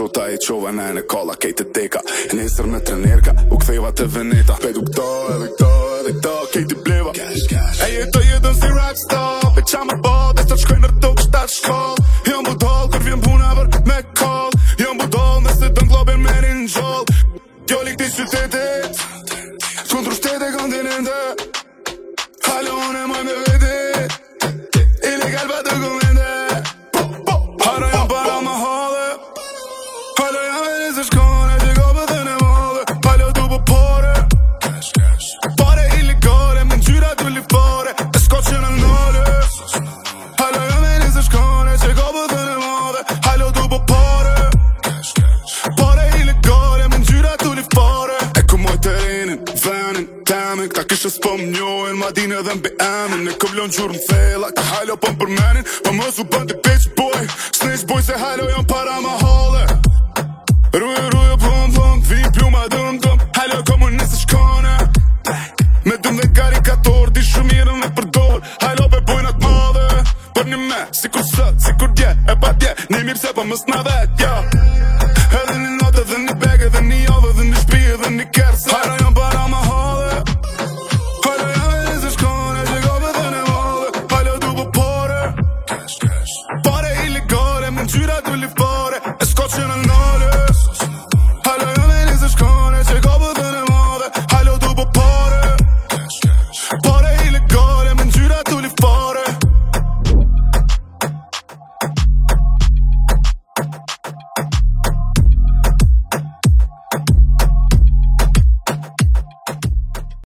shota e qova në e kalla kejt e deka. Nesër me trenerka, u ktheva të veneta. Pedu këto edhe këto, kejt i bleva. E jetoj jetën si rockstar, pe qa më bot, e sot shkoj në rëtok shtat shkoll. Jom budol, kër vjen puna vër me koll. Jom budol, nëse të n'globin me rinjoll. Djoli këti qytetit, kontru shtete kontinente. Halo unë e moj me vete, illegal pa dokumente. Halo jam para më hale, halo jam e nëse shkone, që ka pëthën e madhe. Halo du po pare, pare illegale, me ngjyra du lifare, e s'ka që në nale. Halo jam e nëse shkone, që ka pëthën e madhe. Halo du po pare, pare illegale, me ngjyra du lifare. E ku moj terenin, venin, temin, këta kishë s'po m'njohin, ma din edhe m'be emin. E këvlon qurë m'thela, ka halo po m'përmenin, pa më su bëndi bitch boy, snitch boy se halo jam para ma hale.